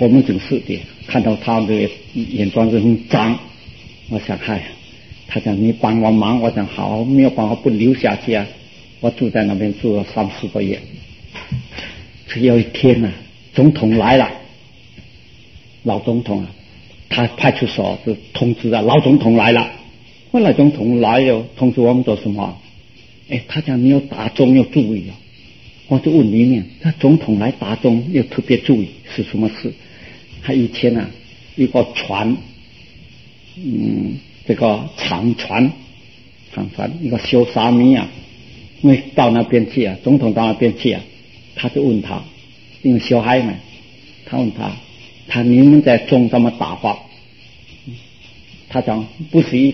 我们警视的看到他的眼光是很脏，我想嗨，他讲你帮我忙，我讲好，没有办法不留下去啊。我住在那边住了3-4个月。有一天啊，总统来了，老总统啊，他派出所就通知啊，老总统来了。后来总统来了，通知我们做什么？他讲你要打钟要注意啊。我就问里面，他总统来打钟要特别注意是什么事？他以前啊，一个船，这个长船，一个修沙弥啊，因为到那边去啊，总统到那边去啊，他就问他，因为小孩嘛，他问他你们在钟怎么打法？他讲不是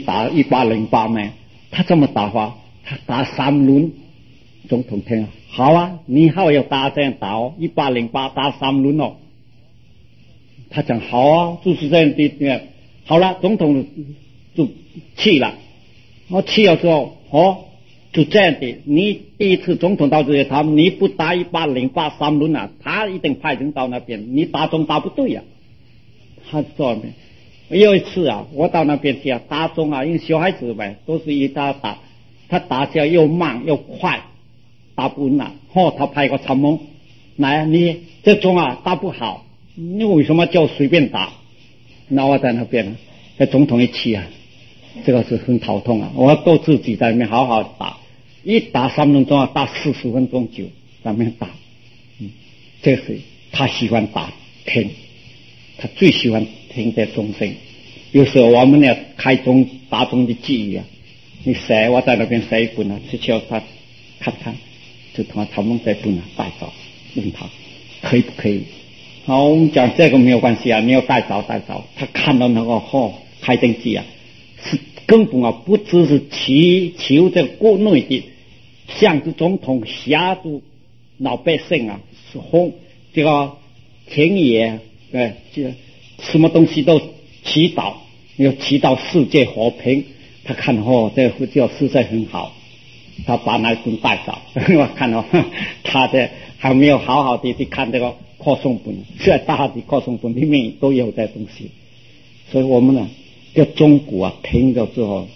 1808吗？他这么打法，他打3轮。总统听了，好啊，你好要打这样打哦，1808打3轮哦。他讲好啊，就是这样的。好了，总统就去了。我去了之后，就这样的。你第一次总统到这里，你不打1808 3轮啊，他一定派人到那边，你打钟打不对呀。他说呢，有一次啊，我到那边去啊，打钟啊，因为小孩子呗，都是一打，他打起来又慢又快。打不稳了，他派个参谋来，你这钟啊打不好，你为什么就随便打？那我在那边，这总统一去啊，这个是很头痛啊。我都自己在那边好好打，一打3分钟啊，打40分钟久，在那边打。这是他喜欢打听，他最喜欢听这钟声。有时候我们要开钟打钟的记忆啊，你写我在那边写一本啊，去叫他看。就同他们在本啊带走，问他可以不可以？好，我们讲这个没有关系啊，你要带走。他看到那个开灯机啊，是根本啊不只是祈求这国内的，像这总统吓住老百姓啊，是这个田野这什么东西都祈祷，要祈祷世界和平。他看这个就实在很好。他把那本带走，我看到他的还没有好好的去看这个课诵本，这大的课诵本里面都有这东西。所以我们呢，这钟鼓啊听了之后，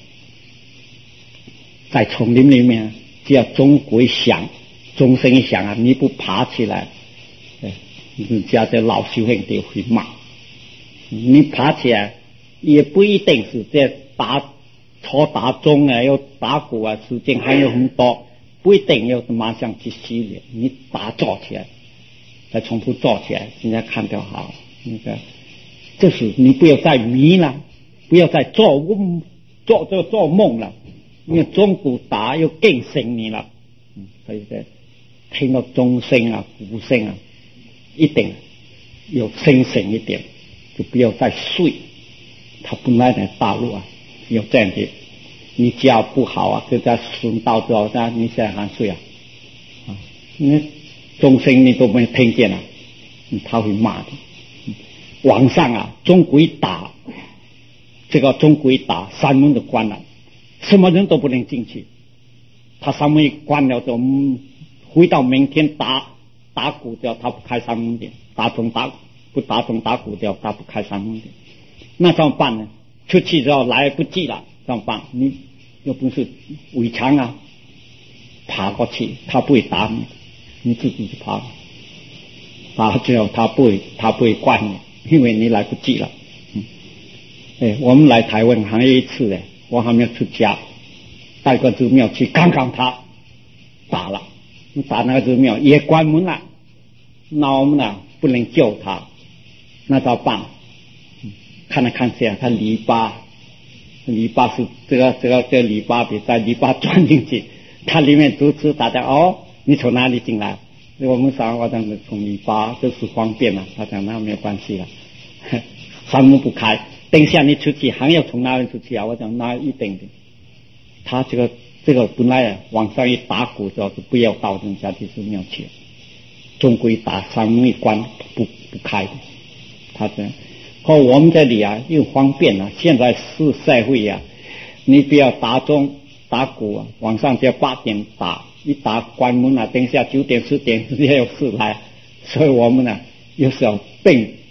在丛林里面，只要钟鼓一响，钟声一响啊，你不爬起来，人家的老修行就会骂。你爬起来也不一定是这打钟啊，要打鼓啊，时间还有很多，不一定要马上去洗脸。你坐起来，再重复坐起来，人家看到好。就是你不要再迷了，不要再做梦了。因为钟鼓打又更醒你了。所以听到钟声啊、鼓声啊，一定要清醒一点，就不要再睡。他本来在大陆啊。有这样的，你家不好啊，就在顺道之后，你现在还睡啊？因为钟声你都没听见了，他会骂的。晚上啊，钟鼓一打，这个钟鼓一打，山门就关了，什么人都不能进去。他山门一关了之后，回到明天打鼓掉，他不开山门的；打钟打鼓掉，他不开山门的。那怎么办呢？出去之后来不及了，怎么办？你又不是围墙啊，爬过去，他不会打你，你自己去爬。打之后他不会关你，因为你来不及了。我们来台湾还有一次我还没有出家，带个寺庙去，刚刚他打了，打那个寺庙也关门了，那我们呢不能救他，那怎么办？看来看去啊，他篱笆是这个篱笆比在篱笆钻进去，它里面阻止大家你从哪里进来？我们想我讲从篱笆就是方便了，他讲那没有关系了，山门不开，等一下你出去还要从哪里出去啊？我讲那一定的，他这个本来往上一打鼓之后就不要到人家的寺庙去，钟鼓一打山门一关不开的，他这样。我们这里啊又方便了，现在是社会啊，你不要打钟打鼓啊，晚上就要8点打，一打关门了，等一下9点10点也有事来，所以我们呢有时候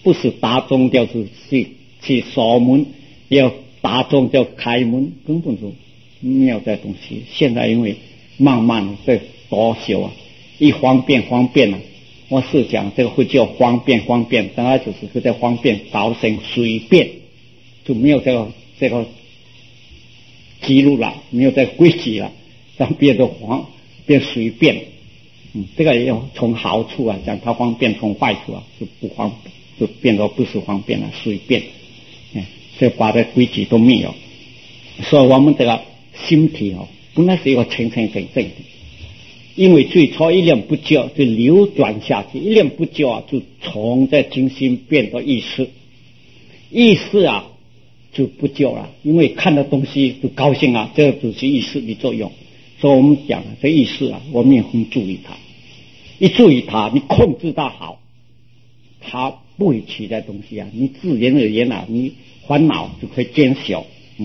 不是打宗教去锁门，要打宗教开门，根本就没有这东西。现在因为慢慢在多修啊，一方便啊，我是讲这个会叫方便，当然就是在方便搞成随便，就没有这个记录了，没有这个规矩了，让变得变随便。这个也要从好处啊讲，它方便；从坏处啊就不方便，就变得不是方便了，随便。所以把这规矩都没有。所以我们这个心体本来是一个清清正正的，因为最初一念不觉就流转下去，一念不觉啊，就从这精心变到意识啊就不觉了，因为看到东西就高兴啊，这就是意识的作用。所以我们讲这意识啊，我们也很注意它，一注意它，你控制它好，它不会取代东西啊，你自然而然啊，你烦恼就可以减小。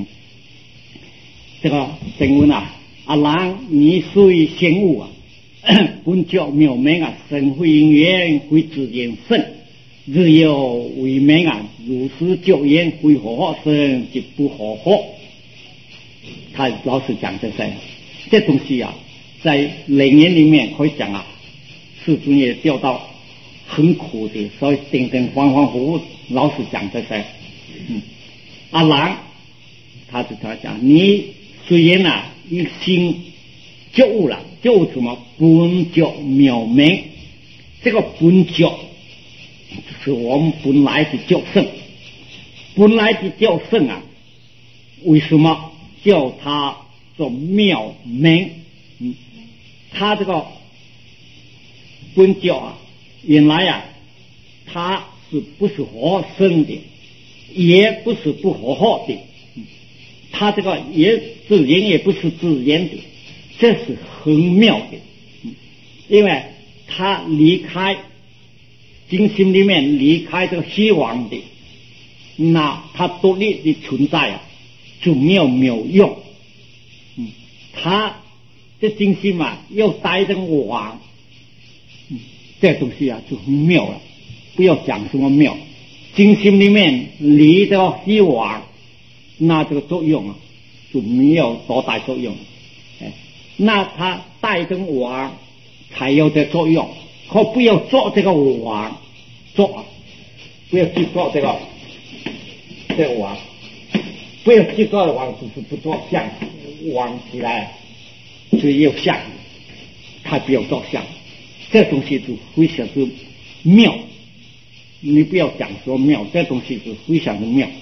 这个正文啊，阿郎你虽先悟啊，本觉妙明啊，神会因缘会自然生，日有为明啊，如是觉言会合生即不合合。他老是讲这东西啊，在灵言里面可以讲啊，世尊也掉到很苦的，所以定恍惚老是讲这些。阿郎他讲，你虽然啊一心觉悟了，觉悟什么？本觉妙明，这个本觉是我们本来的觉性，本来的觉性啊，为什么叫它做妙明？它这个本觉啊，原来啊，它是不是合生的，也不是不合合的，它这个也自然也不是自然的，这是很妙的。因为它离开精心里面，离开这个虚妄的，那它独立的存在啊，就没有用。它这精心啊，又带着妄，这东西啊就很妙了。不要讲什么妙，精心里面离这个虚妄，那这个作用啊就没有多大作用。那它带着妄才有这作用，可不要做这个妄，不要去做这个妄，不要去做妄，就是不做相，妄起来就有相，他不要做相，这东西就非常之妙。你不要讲说妙，这东西是非常的妙。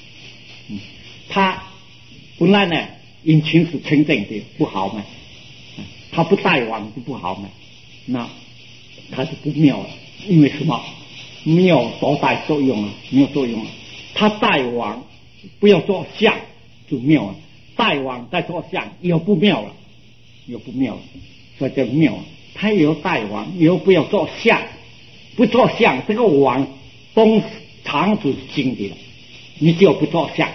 它本来呢因情是清净的，不好嘛，它不带妄就不好嘛，那它就不妙了。因为什么？没有多大作用啊，没有作用啊。它带妄不要做相就妙了，带妄再做相又不妙了，所以叫妙。它有带妄又不要做相，不做相，这个妄通常就是经的了。你只有不做相，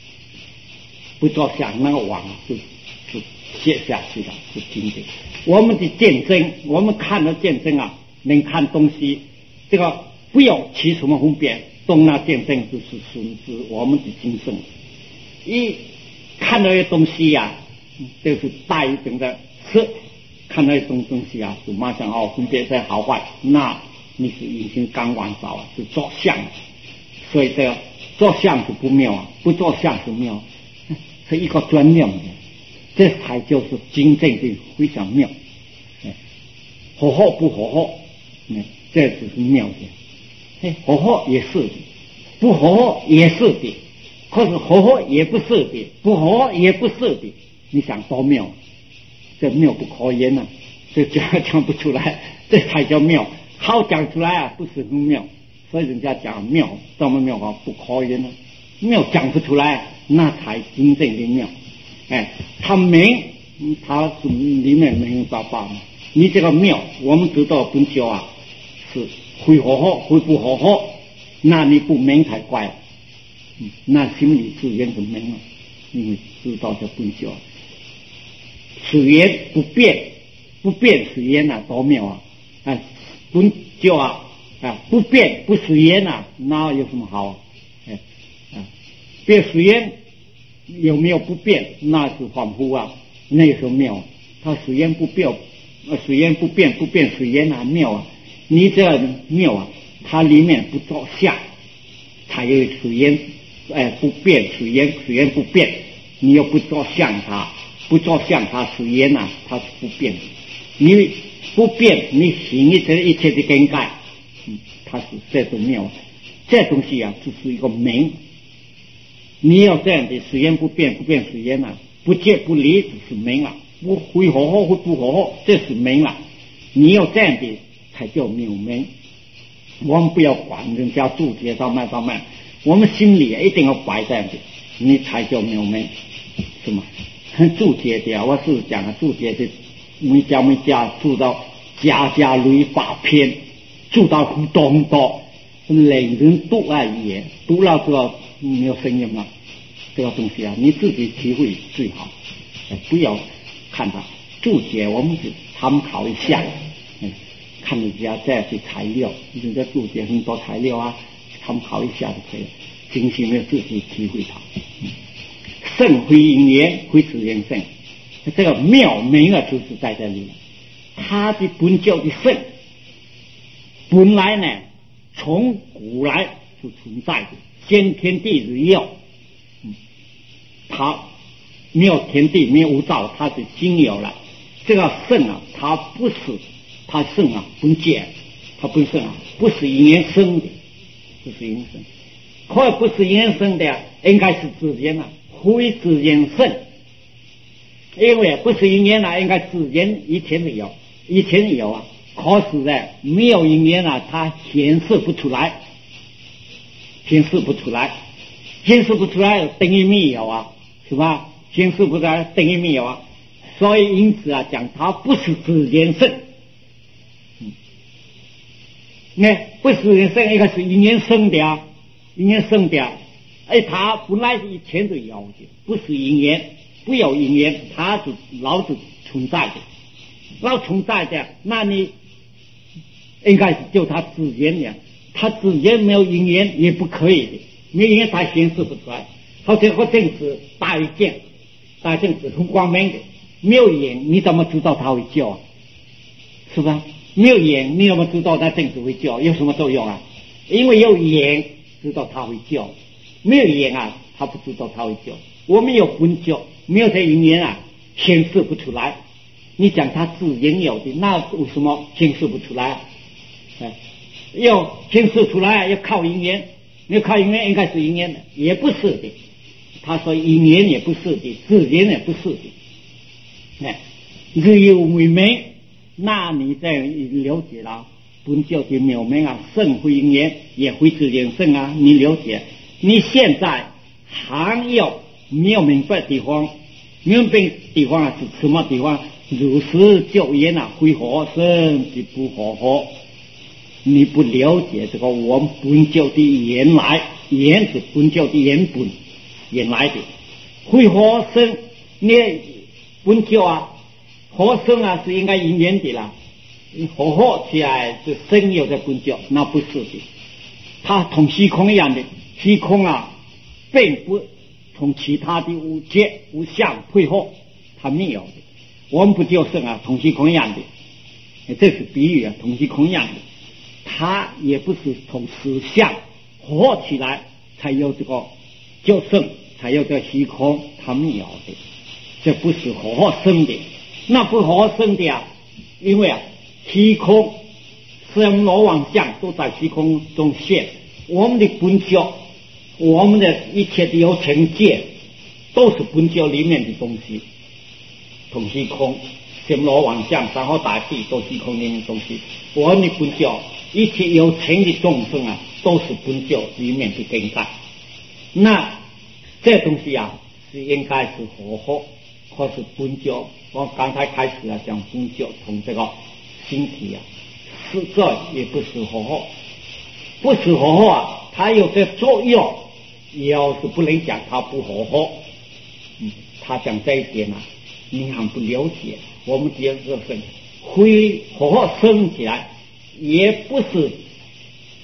那个妄就卸下去了，是经的。我们的见证，我们看到见证啊，能看东西，这个不要起什么分别，动那见证就是损失我们的精神。一看到一东西呀，就是带一种的色，看到一种东西啊，就马上分别在好坏，那你是已经刚完少了，是做相。所以这个做相是不妙啊，不做相是妙，是一个专用的，这才就是真正的非常妙。合合不合合，这就是妙的。合合也是的，不合合也是的，可是合合也不是的，不合合也不是的，你想多妙？这妙不可言啊，这讲不出来，这才叫妙。好讲出来啊，不是很妙，所以人家讲妙，怎么妙啊？不可言啊，妙讲不出来，那才真正的妙。它明，它是里面明明白白的。你这个妙，我们知道本觉啊，是会合合，会不合合，那你不明才怪。那心里自然就明了，因为知道这本觉，此言不变，不变此言啊，多妙啊！本觉啊， 不变不食言啊，那有什么好？变食言有没有不变？那是恍惚啊，那时候妙。他食言不变，食言不变，不变食言啊，妙啊！你这妙啊，它里面不着相，才有食言，不变食言，食言不变，你又不着相它，不着相它食言啊，它是不变的。你不变，你行一切的更改，它是这种妙。这东西啊，就是一个名。你要这样的食言不变，不变食言啊，不戒不离，就是名了。不会好好，会不好好，这是名了。你要这样的才叫妙名。我们不要管人家注解到慢，我们心里一定要摆这样的，你才叫妙名，是吗？注解的啊，我是讲啊，注解的每家注到家律法篇，注到很多，令人读而已，读了这个没有声音了，这个东西啊，你自己体会最好，不要看它注解，我们是参考一下，看人家这些材料，人家注解很多材料啊，参考一下就可以了，精心的自己体会它。圣会因缘，会自然圣，这个妙名啊，就是在这里。它的本教的圣，本来呢，从古来就存在的，先天地日有，它没有天地，没有无造，它是经有了。这个圣啊，它不是，它圣啊，本见，它本圣啊，不是因缘生的，不是因缘生，或者不是因缘生的啊，应该是自然啊，非自然圣。因为不是因缘啊，应该自然以前有啊，可是呢，没有因缘啊，它显示不出来，等于没有啊，是吧？显示不出来等于没有啊，所以因此啊，讲它不是自然圣。不是自然圣，应该是因缘生的啊，它本来是以前就有的，不是因缘，不有因缘，它就老是存在的，那你应该是就它自然的，它自然没有因缘也不可以的，没有因缘它显示不出来。好像和正子大一件，大正子很光明的，没有眼你怎么知道它会叫啊？是吧？没有眼你怎么知道它正子会叫？有什么作用啊？因为有眼知道它会叫，没有眼啊，它不知道它会叫。我们有本教，没有这因缘啊，显示不出来。你讲它自然有的，那为什么显示不出来？要显示出来要靠因缘，你靠因缘应该是因缘的，也不是的。他说因缘也不是的，自然也不是的。日有为名，那你这样了解了本教的妙名啊，圣会因缘也会自然圣啊，你了解。你现在还有没有明白地方？明白地方啊是什么地方？如实教言啊，会合生的不合合。你不了解这个我们本教的原来，原是本教的原本，原来的会合生，你本教啊，合生啊是应该因缘的啦，合合起来是生有的本教，那不是的。它同虚空一样的，虚空啊，并不同其他的无界无相配合，它没有的。我们不就是啊，同虚空一样的，这是比喻啊，同虚空一样的。它也不是同实相合起来才有这个就生，才有这个虚空，它没有的，这不是合生的。那不合生的啊，因为啊，虚空生罗网相都在虚空中现，我们的本教，我们的一切的有情界都是本教里面的东西，同虚空生罗网相山河大地都虚空里面的东西，我们的本教一切有情的众生啊，都是本教里面的根在。那这东西啊，是应该是合，或是本教。我刚才开始啊讲本教同这个身体啊，是这也不是合，不是合啊，它有这作用，要是不能讲它不合。他讲这一点啊，你还不了解。我们第二个是会合生起来。也不是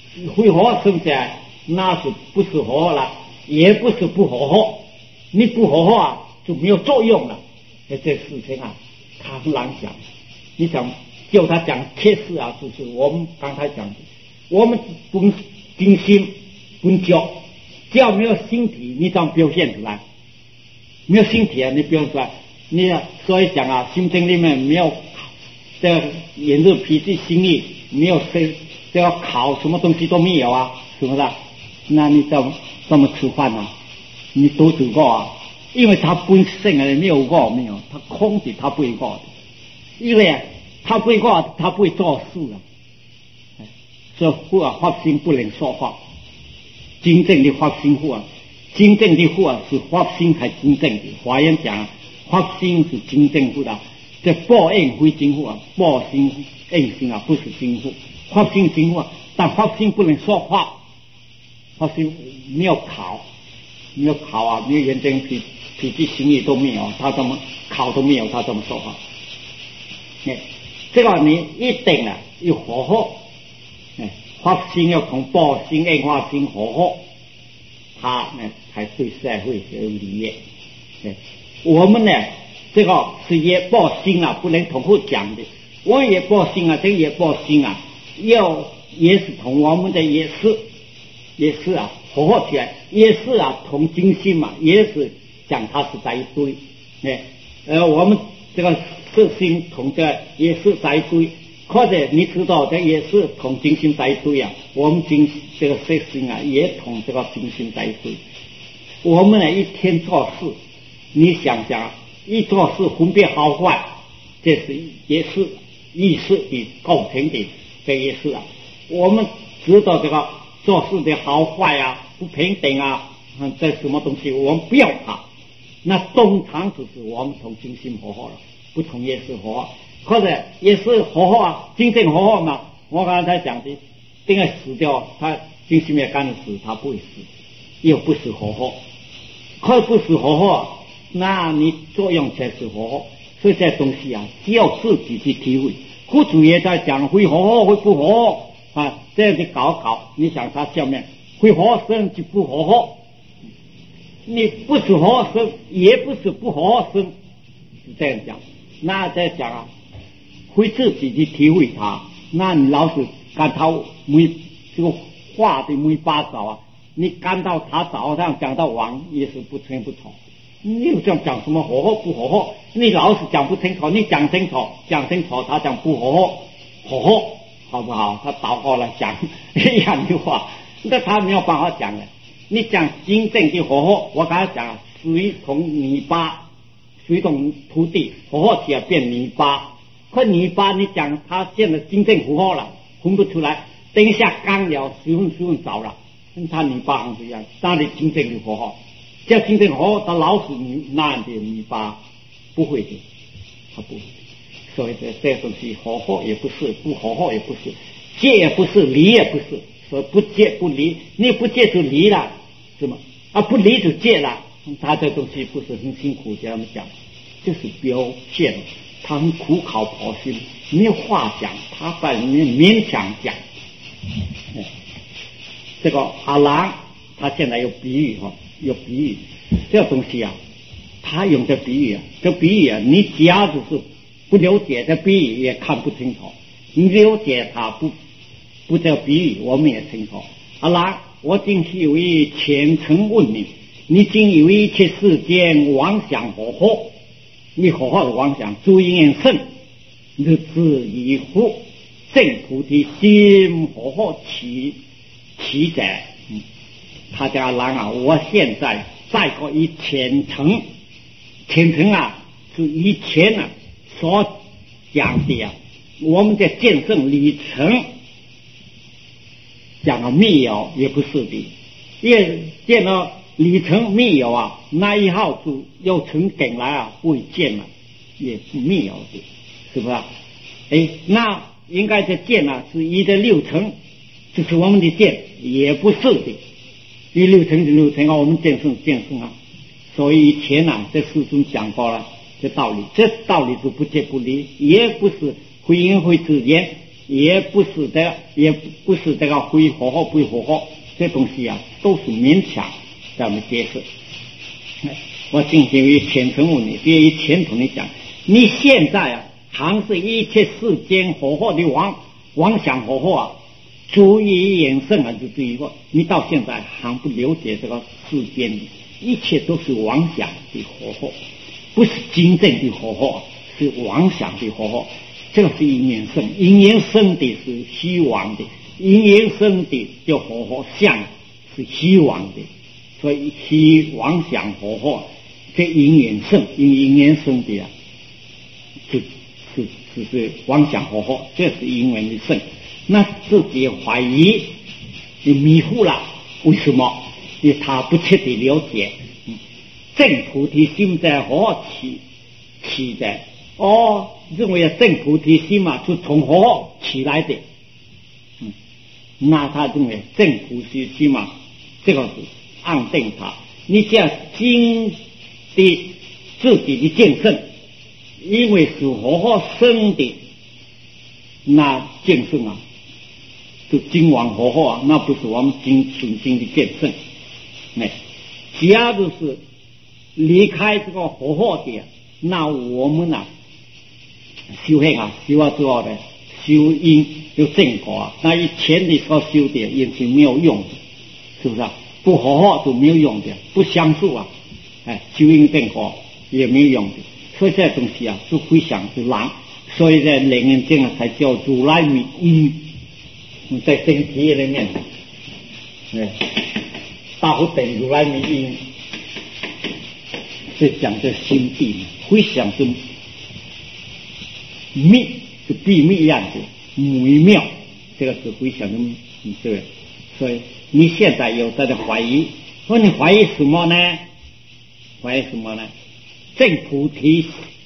会火生起来，那是不是火了，也不是不火，你不火啊就没有作用了。这事情啊，他很难讲。你想叫他讲切实啊，就是我们刚才讲的，我们不精心不教，只要没有身体，你怎么表现出来？没有身体啊，你表现出来，你所以讲啊，心经里面没有这眼热脾气心意，没有这要考什么东西都没有啊，是不是？那你怎么吃饭啊？你肚子饿啊？因为他本身啊没有饿，没有他空的，他不会饿的，因为他不会饿，他不会做事啊。所以发心不能说话，真正的发心户啊，真正的户啊是发心才真正的。华严讲发心是真正户的，这报应非真户啊，报心应心啊不是真户，发心真户啊，但发心不能说话，发心没有考啊，没有认真脾气心意都没有，他怎么考都没有，他怎么说话？这个你一定啊要好好，发心要从报心、应发心好好，他呢才对社会有利益。我们呢这个是业报心啊，不能同步讲的。我也报心啊，这个也报心啊，也是同我们的也是啊，合合起来也是啊，同精心嘛，也是讲它是在一堆。我们这个色心同这也是在一堆，或者你知道这也是同精心在一堆啊。我们这个色心啊，也同这个精心在一堆。我们呢一天做事，你想想，一做事分别好坏，这是也是意识的构成的，这也是啊。我们知道这个做事的好坏啊，不平等啊，这什么东西我们不要它。那通常就是我们同精心合合了，不同也是合合，或者也是合合啊，真正合合嘛。我刚才讲的，这个死掉，他精心也干的死，他不会死，又不是合合，可不是合合，那你作用才是合合。所以这东西啊，只要自己去体会。胡主也在讲会合合会不合合啊，这样去搞，你想他下面会合合生就不合合。你不是合生，也不是不合生，是这样讲。那再讲啊，会自己去体会它。那你老是干他这个话的没八糟啊，你干到他早上讲到晚也是不清不楚。你又这样讲什么合合不合合？你老是讲不清楚，你讲清楚，他讲不合合，合合好不好？他倒过来讲一样的话，那他没有办法讲的。你讲真正的合合，我刚才讲水同泥巴，水同土地合合起来变泥巴，可泥巴你讲它现在真正合合了，分不出来，等一下干了水分早了，跟它泥巴很不一样，哪里真正的合合？叫真正合合，它老是那样的泥巴，不会的，它不会的。所以这东西合合也不是，不合合也不是，戒也不是，离也不是。说不戒不离，你不戒就离了，是吗？不离就戒了。他这东西不是很辛苦，这样讲，就是表现他很苦考婆心，没有话讲，他把人勉强讲。这个阿郎他现在有比喻有比喻，这个东西啊，他用的比喻啊，这比喻啊，你假如是不了解这比喻也看不清楚，你了解他不这比喻我们也清楚。阿郎，我今是有一虔诚问你，你今有一切世间妄想合合，你合合的妄想诸因圣日子以乎正菩提心合合其者。他叫阿郎啊，我现在再过一虔诚啊，是以前啊所讲的啊，我们的见证里程讲了密有也不是的，因为见了里程密有啊，那一号就又从梗来啊，会见了也是密有的，是不是？那应该这见啊是一的六层，就是我们的见也不是的，一六层就六层啊，我们见证啊。所以以前啊，这书中讲过了这道理，这道理就不戒不离，也不是会因会之间， 也不是这个会活活不活活，这东西啊都是勉强咱们解释。我进行于虔诚问你，对于前途你讲，你现在啊还是一切世间活活的妄想活活啊，足以延伸啊，就这一个，你到现在还不了解这个世间的一切都是妄想的活活，不是真正的活活，是妄想的活活。这个是因缘生，因缘生的是虚妄的，因缘生的就活活相是虚妄的，所以虚妄想活活，这因缘生，因缘生的啊，是妄想活活，这是因缘的生。那自己怀疑，就迷糊了，为什么？因为他不彻底了解，正菩提心在何起的？认为正菩提心嘛，是从何起来的？那他认为正菩提心嘛，这个是安定他。你这样经的自己的见证，因为是何生的，那见证啊，就经往何啊，那不是我们纯经的见证。假如是离开这个何的，那我们啊。修行啊，修啊之后呢，修因有正果啊，那以前的所修的也是没有用的，是不是啊？不好好都没有用的，不相信啊，修因正果也没有用的，所以这东西啊是非常之难，所以在楞严经啊才叫如来密因，在经题里面，大佛等如来密因，是讲这心地，非常之。密是秘密一样的微妙，这个是非常的对。所以你现在有在怀疑，说你怀疑什么呢？怀疑什么呢？正菩提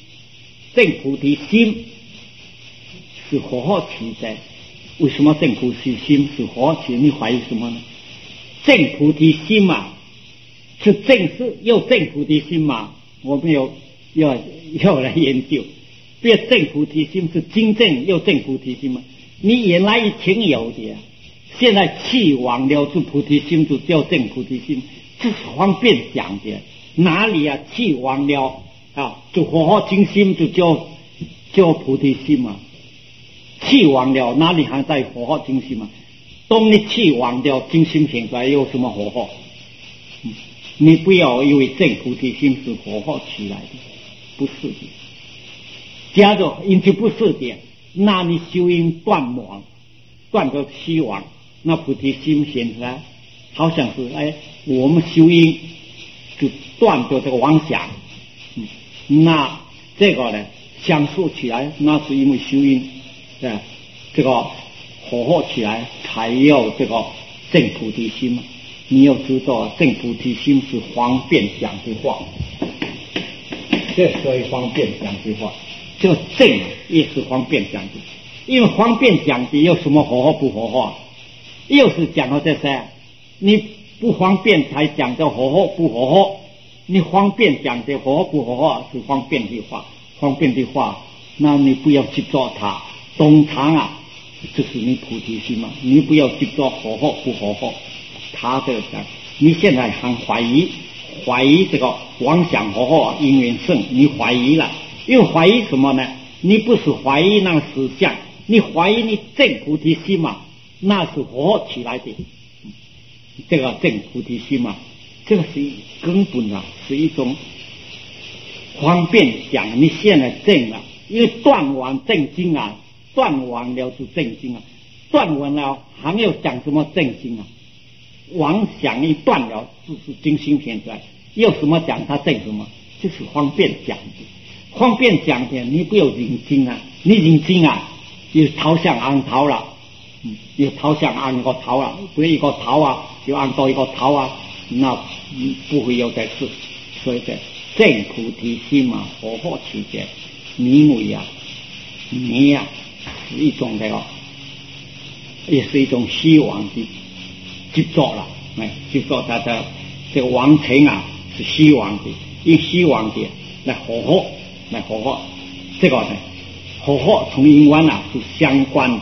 心是何起的？为什么正菩提心是何起？你怀疑什么呢？正菩提心嘛，是有正菩提心嘛？我们要来研究。别正菩提心是真正有正菩提心吗？你原来已经有的，现在弃忘了这菩提心就叫正菩提心，这是方便讲的。哪里啊？弃忘了啊，就活活精心就叫菩提心嘛。弃忘了哪里还在活活精心嘛？当你弃忘了精心现出来有什么活活？你不要以为正菩提心是活活起来的，不是的。假如因就不是的，那你修因断个虚妄，那菩提心显出来，好像是我们修因就断掉这个妄想，那这个呢，相处起来，那是因为修因这个活活起来才有这个正菩提心嘛。你要知道，正菩提心是方便讲的话，这所以方便讲的话。这个正也是方便讲的，因为方便讲的有什么活活不活活？又是讲到这些，你不方便才讲到活活不活活，你方便讲的活活不活活是方便的话，那你不要执着它，通常啊，这是你菩提心嘛，你不要执着活活不活活，他这个讲，你现在还怀疑这个妄想活活因缘生，你怀疑了。因为怀疑什么呢？你不是怀疑那个实相，你怀疑你正菩提心嘛，那是活起来的。这个正菩提心嘛，这个是根本啊，是一种方便讲。你现在正了，因为断完正经啊，断完了就正经啊，断完了还要讲什么正经啊？妄想一断了，就是精心显出来，有什么讲它正什么，就是方便讲的。方便讲的，你不要认真啊！你认真啊，又头上按头了，又头上按一个头了，不一个头啊，又按多一个头啊，那不会有这事。所以这正菩提心嘛，活活起见，因为啊，你呀是一种这个，也是一种希望的执着了，执着它的这个完成啊，是希望的，用希望的来活活，这个呢，活活从因缘啊是相关的，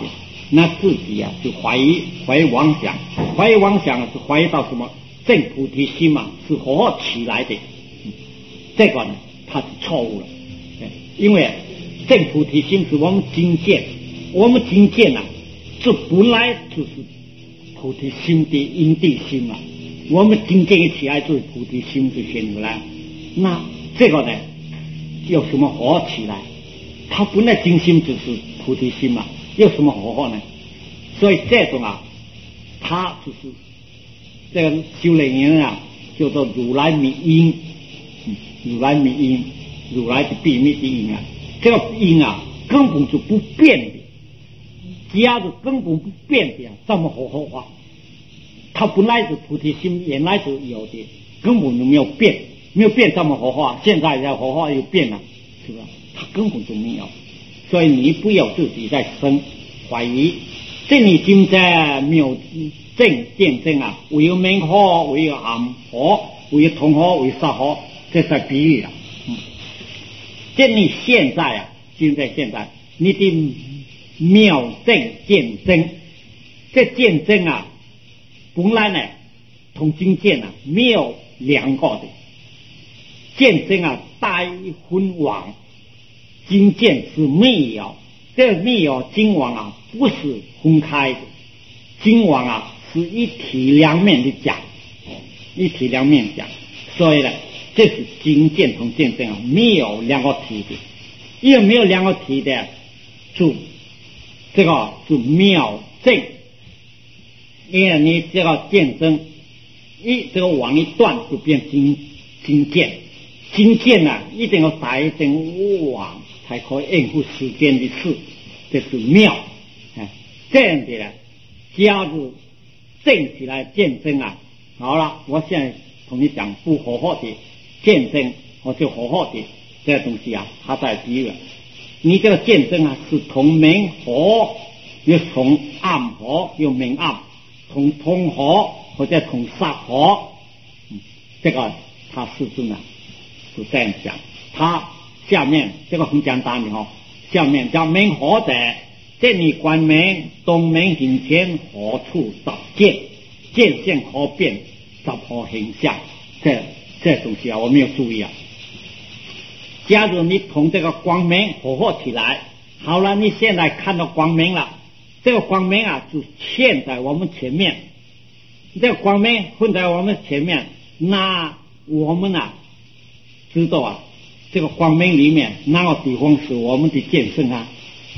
那自己啊就怀疑妄想，怀疑妄想是怀疑到什么正菩提心嘛，是何起来的？这个呢，它是错误了。因为正菩提心是我们经见，我们经见啊，这本来就是菩提心的因地心嘛。我们经见一起来就是菩提心就显出来。那这个呢，有什么合起来？它本来经心就是菩提心嘛，有什么合呢？所以这种啊，它就是这个修炼人啊，叫做如来密因，如来密因，如来的秘密的因啊，这个因啊根本就不变的，只要是根本不变的，这么合化，它本来是菩提心，原来就有的，根本就没有变，没有变这么合化，现在在合化又变了，是吧？它根本就没有，所以你不要自己在生怀疑。这你今在没有正见证啊，唯有明火，唯有暗火，唯有同火，唯有杀火，这是比喻了。这你现在啊，现在你的妙正见证，这见证啊，本来呢同经见啊没有两个的，见证啊带昏网，经见是没有，这没有经网啊不是分开的，经网啊是一体两面的讲，一体两面讲，所以呢，这是经见同见证啊没有两个体的，因为没有两个体的，就这个就妙正，因为你这个见证这个网一断就变经见，经见啊一定要带一定网才可以应付时间的事，这是妙。这样的呢，假如正起来见证啊，好了，我现在同你讲不合法的见证或者合法的这个东西啊，它在比喻你这个见证啊是同明合，又同暗合，又明暗，同通合或者同杀合，这个他师尊啊就这样讲。他下面这个很简单的哦，下面叫明合者，这你观明东明行前何处找见？见性可变，找何形象？这东西啊，我没有注意啊。假如你同这个光明合合起来，好了，你现在看到光明了，这个光明啊就现在我们前面，这个光明混在我们前面，那我们啊知道啊，这个光明里面哪个地方是我们的见证啊？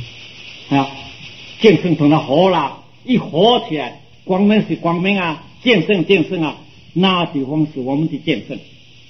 见证同它合了，一合起来，光明是光明啊，见证啊，那地方是我们的见证，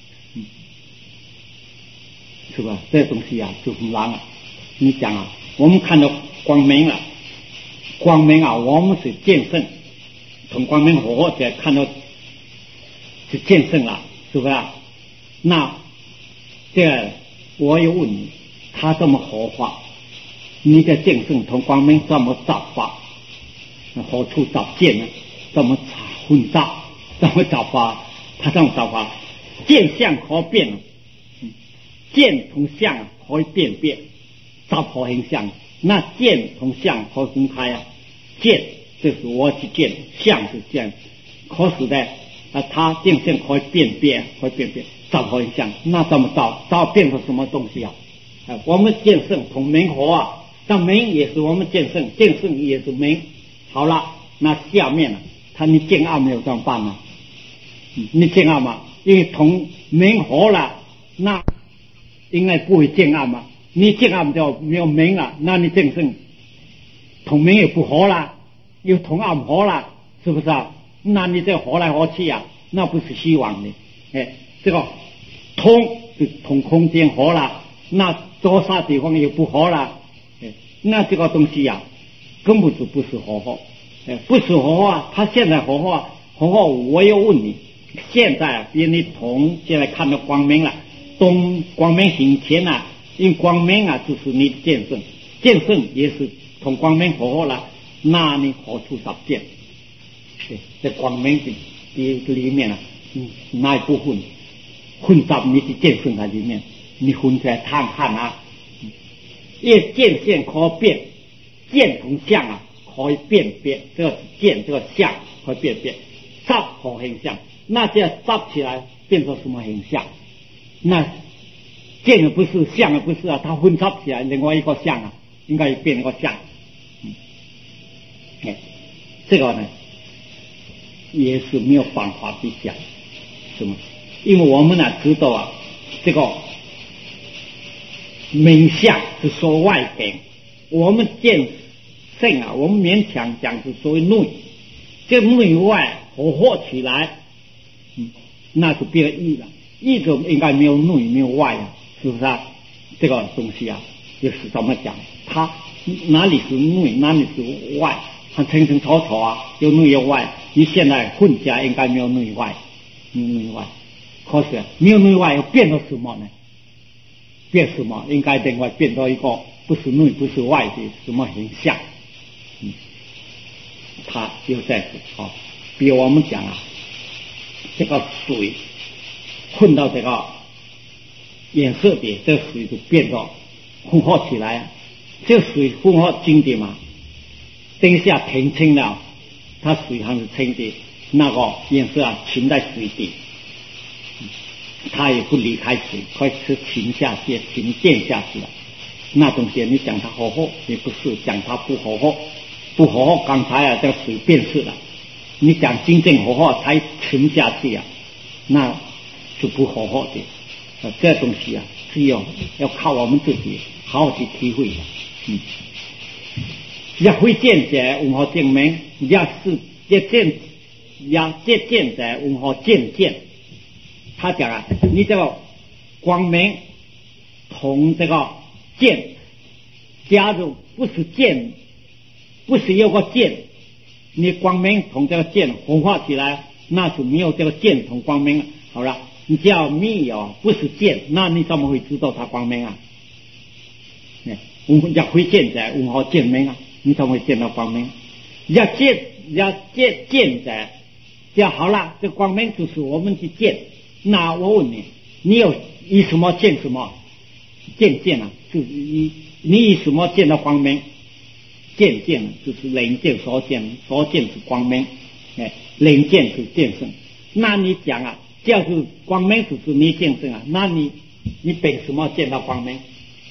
是吧？这东西啊就很难啊。你讲啊，我们看到光明了，光明啊，我们是见证，同光明合起来看到是见证了，是不是啊？那这个我又问你，他这么合法，你的见证同光明这么造法，何处找见呢？这么混杂，这么造法，他这么造法，见相可变，见同相可以辨别，找何形象？那见同相可以分开啊？见就是我去见，相是见，可是呢，他见相可以辨别，找何形象？那怎么找变成什么东西啊？我们见圣同明合啊。但明也是我们见圣，见圣也是明。好了，那下面呢？你见暗没有怎么办呢？你见暗嘛？因为同明合了，那应该不会见暗嘛。你见暗就没有明了，那你见圣同明也不合了，又同暗合了，是不是啊？那你这合来合去啊，那不是希望的。这个通就同空间合了，那多少地方也不合了。那这个东西呀，根本就不是合法，不是合法。他现在合法，我又问你，现在啊，比你同现在看到光明了，东光明行前啊，因为光明啊就是你见证，见证也是同光明合法了，那你何处找见？在光明的里面啊，那一部分混杂你的见证在里面，你混出来看看啊。因为见相可变，见同相啊可以辨别，这个见这个相可以辨别，杂可形象，那这杂起来变成什么形象？那见也不是，相也不是啊，它混杂起来另外一个相啊，应该变一个相。这个呢也是没有办法去讲，什么？因为我们呢知道啊，这个名相是说外边，我们见性啊，我们勉强讲是所谓内，这内外合起来，那就变义了。义就应该没有内没有外啊，是不是啊？这个东西啊，就是怎么讲？它哪里是内，哪里是外？它清清楚楚啊，有内有外。你现在混家应该没有内外，内外。可是没有内外，又变到什么呢？变什么？应该另外变到一个不是内不是外的什么形象？它就在此啊。比如我们讲啊，这个水混到这个颜色的，这个水就变到混合起来，这个水混合精的嘛。等一下停清了，它水还是清的，那个颜色啊浸在水底，它也不离开水，可以是浸下去、浸淀下去了。那东西你讲它合合，也不是讲它不合合，不合合。刚才啊，这个水变色了，你讲真正合合才沉下去啊，那就不合合的。这东西啊，只有要靠我们自己好好去体会的。也会见者如何证明？也是这见者如何见？他讲啊，你这个光明同这个见，假如不是见，不是有个见，你光明同这个见混合起来，那就没有这个见同光明了。好了，你只要没有不是见，那你怎么会知道它光明啊？也会见者如何证明啊？你怎么会见到光明？要见者，就好了。这光明就是我们去见。那我问你，你有以什么见什么？见啊，就是你以什么见到光明？见就是人见所见是光明，人见是见性。那你讲啊，就是光明就是你见性啊，那你凭什么见到光明？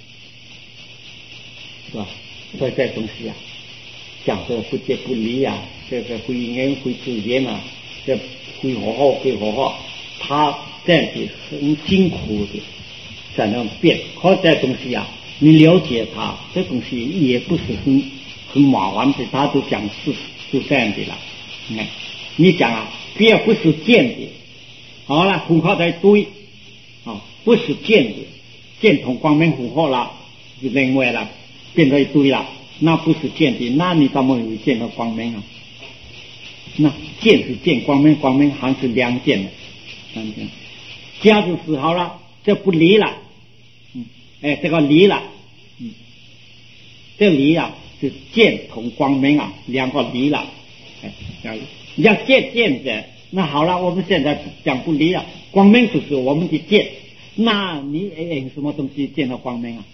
是吧？所以这东西啊，讲这个不结不离啊，这个会缘会自然啊，这会合合，他这样子很辛苦的才能变。可这东西啊，你了解它，这东西也不是很麻烦的，他都讲是就这样的了。你讲啊，别不是见的，好了，混合在一堆啊，不是见的，见同光明混合了，就另外了。变成一堆了，那不是见的，那你怎么会见到光明啊？那见是见，光明还是两见的，假如是好了，这不离了，这个离了，这离啊，是见同光明啊，两个离了，要见者，那好了，我们现在讲不离了，光明就是我们的见，那你用什么东西见到光明啊？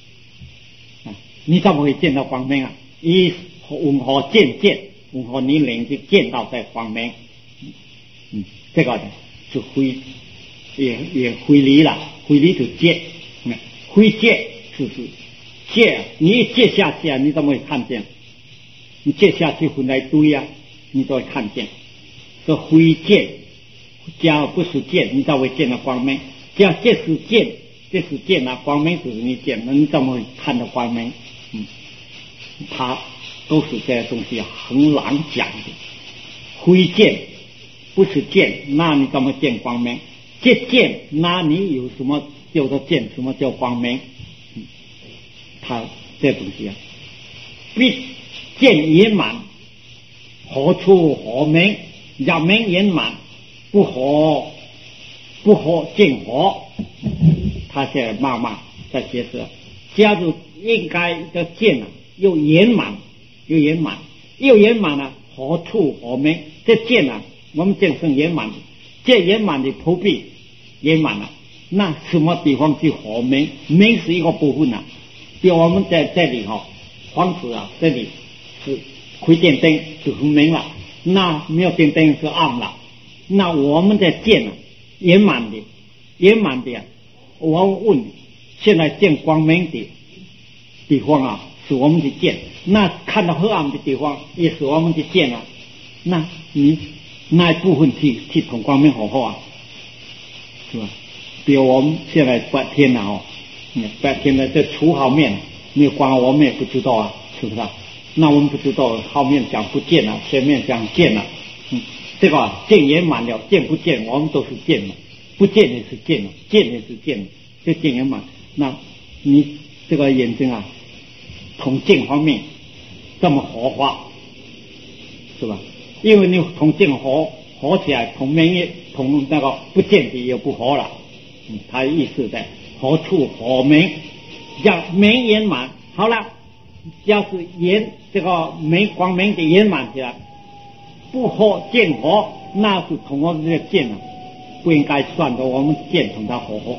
你怎么会见到光明啊？以如何见？如何你能去见到这光明？这个就也会离了，会离就戒，会戒就是戒，你一戒下去啊，你怎么会看见？你戒下去混来堆啊，你都会看见。这会戒，假如不是戒，你怎么会见到光明？假如这是见啊，光明就是你见，那你怎么会看到光明？它都是这些东西很难讲的。会见不是见，那你怎么见光明？见，那你有什么叫做见？什么叫光明？它这东西啊，必见圆满，何处何明？若明圆满，不可见何？他现在慢慢在解释。假如应该的见啊，又圆满啊，何处何明？这见啊，我们见是圆满的，这圆满的不必圆满了。那什么地方去何明？明是一个部分啊。比如我们在这里房子啊，这里是会点灯就是明了，那没有点灯是暗了。那我们的见圆满的，我问，现在见光明的地方啊，是我们的见；那看到黑暗的地方，也是我们的见啊。那你那一部分去同光明合啊，是吧？比如我们现在白天啊，白天的这除好面没有光，我们也不知道啊，是不是？那我们不知道后面讲不见了，前面讲见了，这个见圆满了，见不见我们都是见了，不见也是见了，见也是见了，这见圆满。那你这个眼睛啊，同见方面这么合化，是吧？因为你同见合起来，同明同那个不见的也不合了。他意思在合处合明，叫明圆满。好了，要是这个光明的圆满起来，不合见合，那是同我们这个见啊，不应该算作我们见同他合。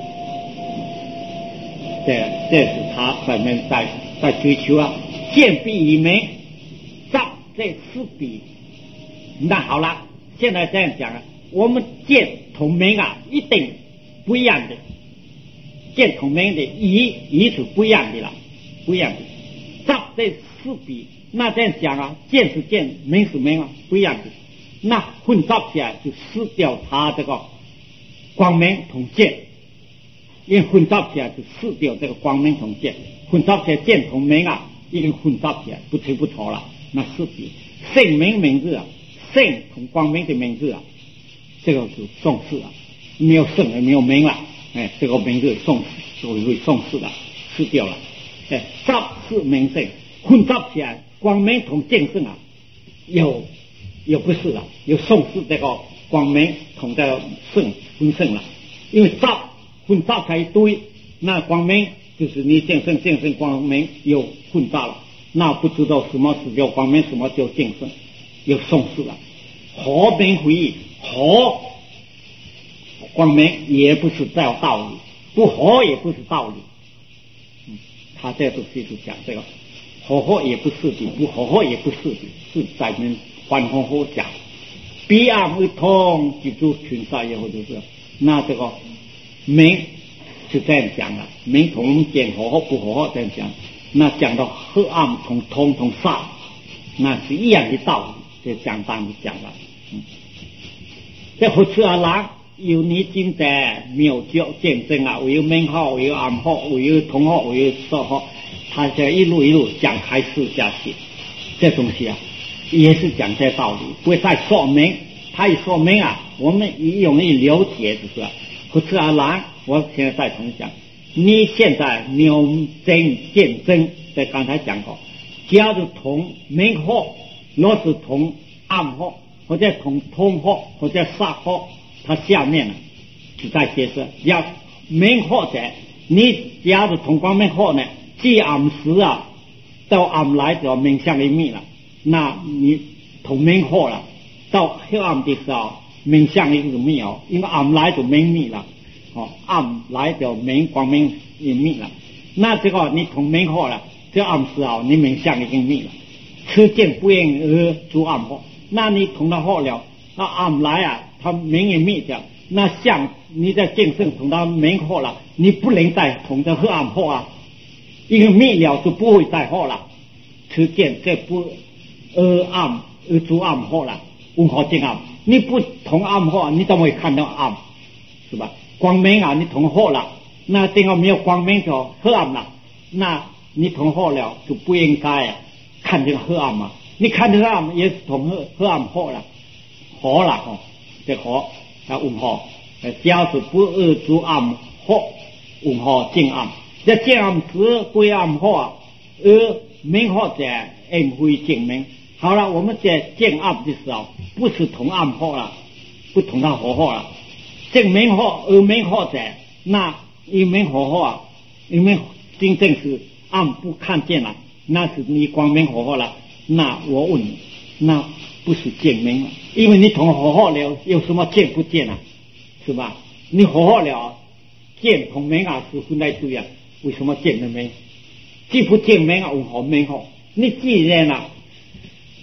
这是他本面在追求啊，见必以明，照这四比。那好了，现在这样讲啊，我们见同明啊，一定不一样的。见同明的意是不一样的了，不一样的。照这四比，那这样讲啊，见是见，明是明啊，不一样的。那混杂起来就失掉它这个光明同见，因为混杂起来就失掉这个光明同见，混杂起来见同明啊，已经混杂起来不清不楚了。那四比圣明名字啊，圣同光明的名字啊，这个是宋氏啊，没有圣也没有明了，这个名字宋氏了，失掉了。照是名圣，混杂起来光明同见圣啊，有不是了，有宋氏这个光明同这个圣分圣了。因为混杂起来一堆，那光明就是你见圣光明有混杂了，那不知道什么是叫光明，什么叫见圣，有宋氏了。合明回忆，合光明也不是叫道理，不合也不是道理。他这都是讲这个合也不是的，不合也不是的，是在们换合合讲。彼岸会通记住群杀以后就是，那这个明是这样讲的，明同见合不合这样讲。那讲到黑暗同通同杀，那是一样的道理，这讲当就讲了。这佛此阿郎有你今在妙教见证啊，我有明号，我有暗号，我有通号，我有色号，他这一路讲开示下去，这东西啊也是讲这道理，不会再说明。他一说明啊，我们也容易了解，就是佛此阿郎。我现在再重讲，你现在妙真见证，在刚才讲过，假如同明号，若是同暗号，或者同通号，或者煞号，它下面呢就在解释，要明号者，你假如同光明号呢，既暗时啊，到暗来就明相一密了，那你同明号了，到黑暗的时候，明相一个密哦，因为暗来就明密了，暗来就明光明一密了，那这个你同明号了，这暗时候你明相已经密了，此见不应而诸暗号，那你同他号了，那暗来啊。他明也灭掉，那像你在见证同他明后了，你不能再同他黑暗后啊，因为灭了就不会再后了。此见这不暗诸暗后了，无可见暗。你不同暗后，你怎么会看到暗？是吧？光明啊，你同后了，那这个没有光明就黑暗了，那你同后了就不应该看这个黑暗嘛。你看这个暗也是同黑暗后了，好了这合啊混合，假是不诸暗合混合见暗，这见暗时归暗合，明合者应会见明。好了，我们在见暗的时候，不是同暗合了，不同他合合了。见明合明合者，那一明合合啊，因为真正是暗不看见了，那是你光明合合了。那我问你，那不是见明了，因为你同合合了，有什么见不见啊？是吧？你合合了，见同明啊是分在对啊，为什么见得明？既不见明啊，混合明合。你既然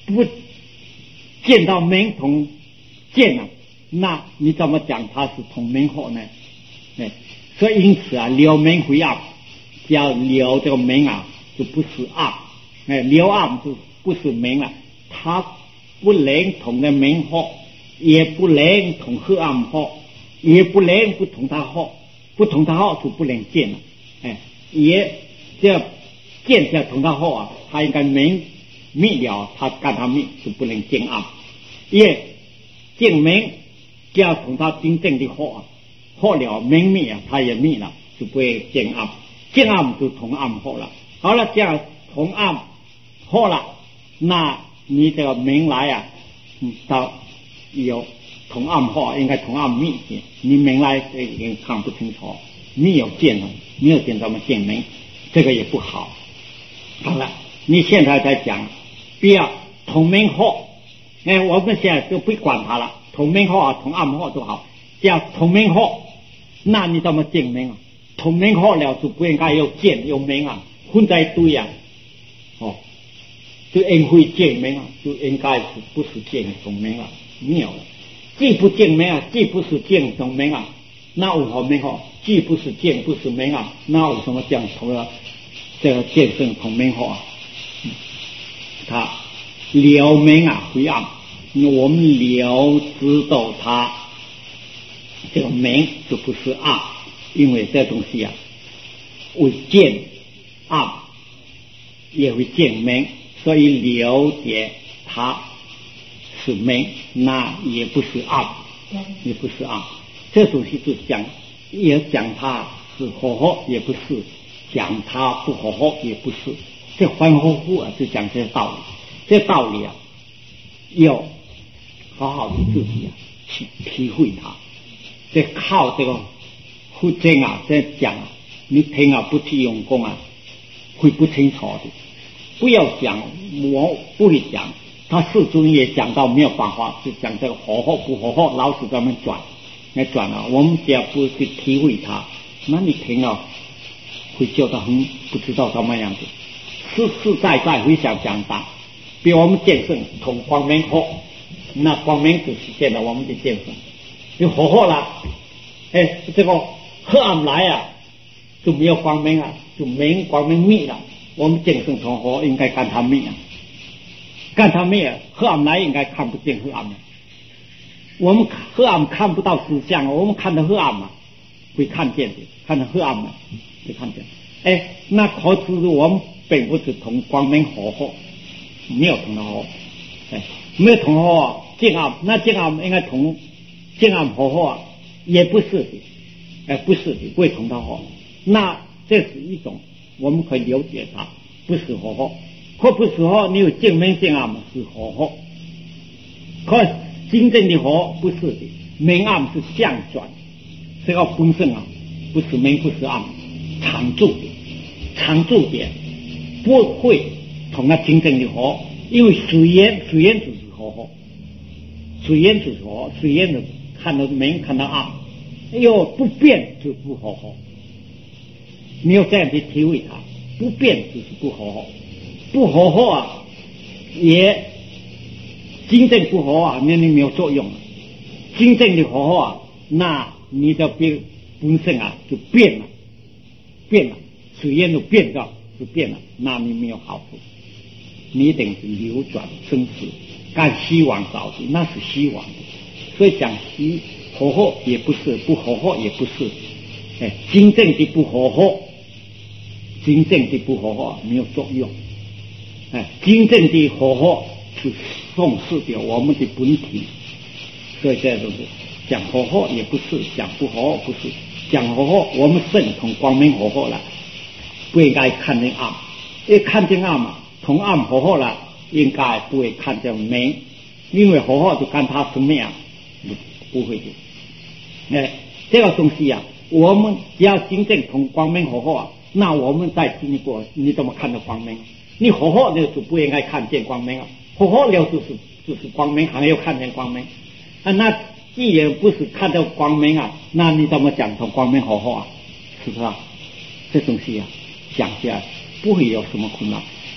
不见到明同见了，那你怎么讲它是同明后呢？所以因此啊，了明回暗，只要了这个明啊，就不是暗，了暗就不是明了，它不能同的明后，也不能同黑暗后，也不能不同它后，不同它后就不能见了，也这见这同它后啊，它应该明灭了，它干它灭就不能见暗，也见明就要同它真正的后啊。后了明灭啊，它也灭了，就不会见暗，见暗就同暗后了。好了，这样同暗后了，那你这个明来啊，到有同暗后，应该同暗灭的，你明来已经看不清楚，没有见了，没有见怎么见明，这个也不好。好了，你现在在讲，不要同明后，我们现在就不管它了，同明后啊，同暗后都好，这样同明后。那你怎么见明啊？同明后了就不应该有见有明啊，混在一堆啊，就应会见明啊，就应该是不是见同明啊？没有了，既不见明啊，既不是见同明啊，那有何明后？既不是见不是明啊，那有什么讲头了？这个见证同明后啊，他了明啊灰暗，我们了知道他。这个明就不是暗，因为这东西啊，会见暗，也会见明，所以了解它是明，那也不是暗，也不是暗。这东西就讲，也讲它是合合，也不是；讲它不合合，也不是。这反反复啊，就讲这些道理。这道理啊，要好好的自己啊去体会它。这靠这个佛经啊，在讲啊，你听啊不去用功啊，会不清楚的。不要讲，我不会讲。他世尊也讲到没有办法，就讲这个合合不合合，老是专门转，来转了。我们只要不去体会它，那你听了会觉得很不知道什么样子。实实在在会想讲的，比如我们见圣同光明合，那光明就实现了我们的见圣。就合合了，这个黑暗来啊，就没有光明啊，就明光明灭了。我们见圣同合应该干它灭啊，干它灭啊，黑暗来应该看不见黑暗的。我们黑暗看不到实相，我们看到黑暗嘛，会看见的，看到黑暗嘛，会看见。那可是我们并不是同光明合合，没有同合，没有同合见暗，那见暗应该同。见暗合合啊，也不是的，不是的，不会同它合。那这是一种，我们可以了解它，不是合合，或不是合，你有见明见暗是合合，可真正的合不是的，明暗是相转，这个本身啊，不是明不是暗，常住的，常住的不会同它真正的合，因为水烟就是合合，水烟就是合，水烟的。看到明看到暗，不变就不合合。你要这样去体会它，不变就是不合合，不合合啊，也真正不合啊，那你没有作用了。真正的合合啊，那你的本身啊就变了，水烟就变掉，就变了，那你没有好处。你一定是流转生死，干希望找的，那是希望的。所以讲合合也不是，不合合也不是，真正的不合合，真正的不合合没有作用，真正的合合是重视掉我们的本体。所以这就是讲合合也不是，讲不合合不是，讲合合我们圣同光明合合了，不应该看见暗，因为看见暗嘛，同暗合合了，应该不会看见明，因为合合就看它什么样。不会的，这个东西啊，我们只要真正同光明合合啊，那我们再经历过，你怎么看到光明？你合合了就不应该看见光明啊，合合了就是光明，还要看见光明啊。那既然不是看到光明啊，那你怎么讲同光明合合啊？是不是啊？这东西啊，讲起来不会有什么困难。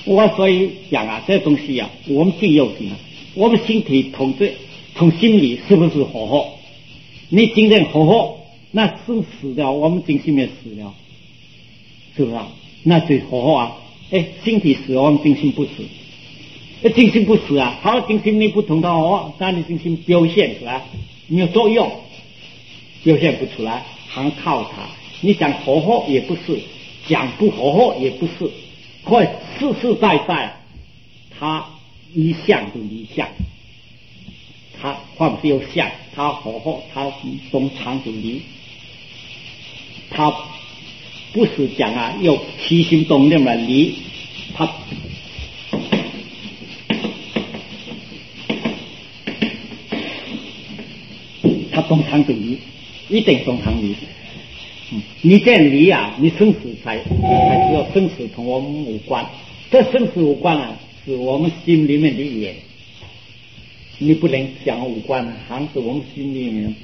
我所以讲啊，这东西啊，我们最要紧啊，我们身体从心里是不是活活？你精神活活，那是死了，我们精神也死了，是不是啊？那最活活啊！身体死了，我们精神不死。精神不死啊，好，精神你不通到活，那你精神表现出来没有作用，表现不出来，还靠它。你想活活也不是，讲不活活也不是，或实实在在，它离相就离相，它或不是有相，它活活，它从长就离，它不是讲啊，有起心动念来离，它中长就离，一定中长离。你这样离啊，你生死才知道生死同我们无关。这生死无关啊，是我们心里面的眼，你不能讲无关，还是我们心里面。